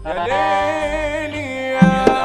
ليلي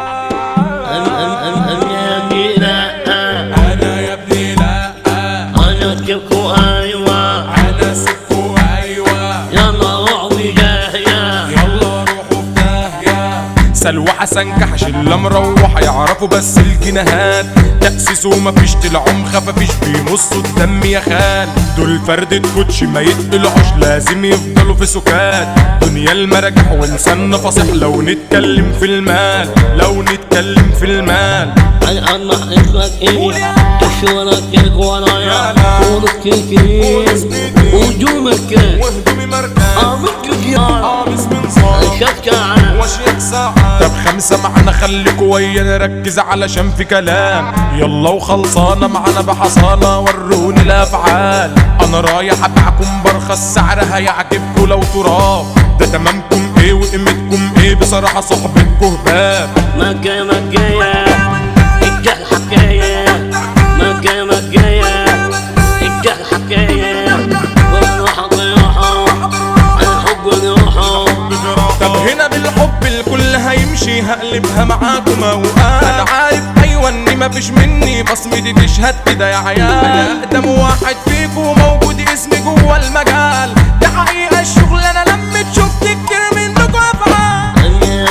انا يا ابني لا انا سبكو ايوه انا سبكو ايوه يلا روحوا داهية يلا روحوا في داهية. سلوى حسن كحش اللي مروحة يعرفوا بس الجناهات تأسيسه مفيش طلعوا مخففيش بيمصوا الدم يا خال دول فردة كوتش ما يتقلعوش لازم يفضلوا في سكات دنيا المراجح ولسان فصيح لو نتكلم في المال لو نتكلم في المال انا اسمك ايه تشورك ورايا قولك كتير وجومك وهدومي مركان قامت كتير قامس من صار شكا واشيك ساعة طب خمسة معنا خليكوا ويا نركز علشان في كلام يلا وخلصانة معنا بحصانة وروني الافعال انا رايح ابيعكم برخص سعر هيعجبكوا لو تراب ده تمامكم ايه وقيمتكم ايه بصراحة صحبتكوا هباب مكة مكية الجهل حكاية مكة مكية الجهل حكاية والروح ضيوحه الحب روحه طب هنا بالحب الكل هيمشي هقلبها معاكم اوقات انا عارف ايوه اني مفيش مني بصمتي تشهد كده يا عيال انا اقدم واحد فيكم موجود اسمي جوه المجال ده حقيقة الشغل انا لمت شفت كتير منكم افعال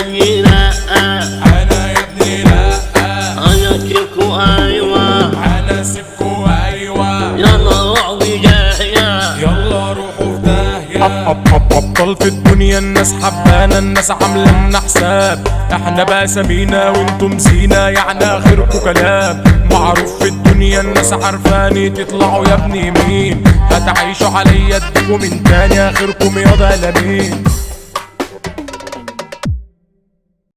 انا يا ابني لا انا سبكو ايوه انا سبكو ايوه يلا روحوا داهية يلا روحوا في داهية. ابطال في الدنيا الناس حبانا الناس عامله لنا حساب احنا بقى سمينا وانتم زينا يعني اخركم كلام معروف في الدنيا الناس عارفاني تطلعوا يا ابني مين هتعيشوا عليا اديكوا من تاني اخركم ياض قلمين